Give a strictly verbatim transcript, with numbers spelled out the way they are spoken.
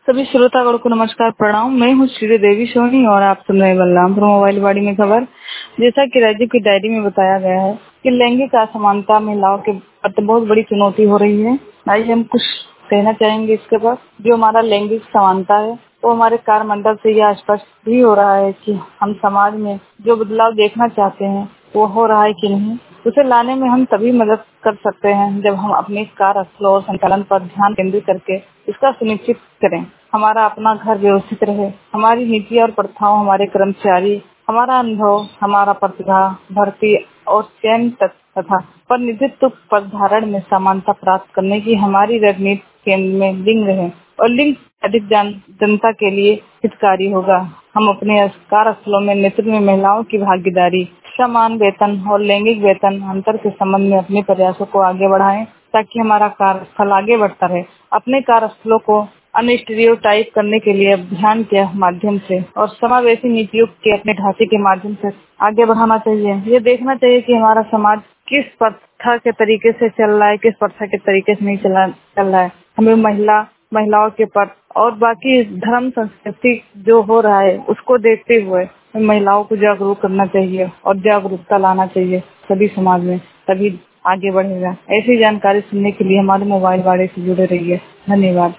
सभी श्रोतागण को नमस्कार प्रणाम। मैं हूँ श्री देवी सोनी और आप सुन रहे हैं बलरामपुर मोबाइल वाड़ी में खबर। जैसा कि राज्य की डायरी में बताया गया है कि लैंगिक असमानता महिलाओं के प्रति बहुत बड़ी चुनौती हो रही है। आइए हम कुछ कहना चाहेंगे इसके बाद। जो हमारा लैंगिक समानता है वो हमारे कार्यमंडल से यह स्पष्ट भी हो रहा है कि हम समाज में जो बदलाव देखना चाहते हैं वो हो रहा है कि नहीं। उसे लाने में हम तभी मदद कर सकते हैं जब हम अपने कार्यस्थलों और संचालन पर ध्यान केंद्रित करके इसका सुनिश्चित करें। हमारा अपना घर व्यवस्थित रहे, हमारी नीति और प्रथाओं, हमारे कर्मचारी, हमारा अनुभव, हमारा प्रतिभा, भर्ती और चयन तथा प्रतिनिधित्व पद धारण में समानता प्राप्त करने की हमारी रणनीति केंद्र में लिंग रहे और लिंग अधिक जान जनता के लिए हितकारी होगा। हम अपने कार्यस्थलों में नेतृत्व में महिलाओं की भागीदारी, समान वेतन और लैंगिक वेतन अंतर के संबंध में अपने प्रयासों को आगे बढ़ाएं ताकि हमारा कार्यस्थल आगे बढ़ता रहे। अपने कार्यस्थलों को अनस्टीरियोटाइप करने के लिए अभियान के माध्यम से और समावेशी नीतियों के अपने ढांचे के माध्यम से आगे बढ़ाना चाहिए। ये देखना चाहिए कि हमारा समाज किस प्रथा के तरीके से चल रहा है, किस प्रथा के तरीके से नहीं चला चल रहा है। हमें महिला महिलाओं के पर और बाकी धर्म संस्कृति जो हो रहा है उसको देखते हुए महिलाओं को जागरूक करना चाहिए और जागरूकता लाना चाहिए सभी समाज में, तभी आगे बढ़ेगा। ऐसी जानकारी सुनने के लिए हमारे मोबाइल वाले से जुड़े रहिए। धन्यवाद।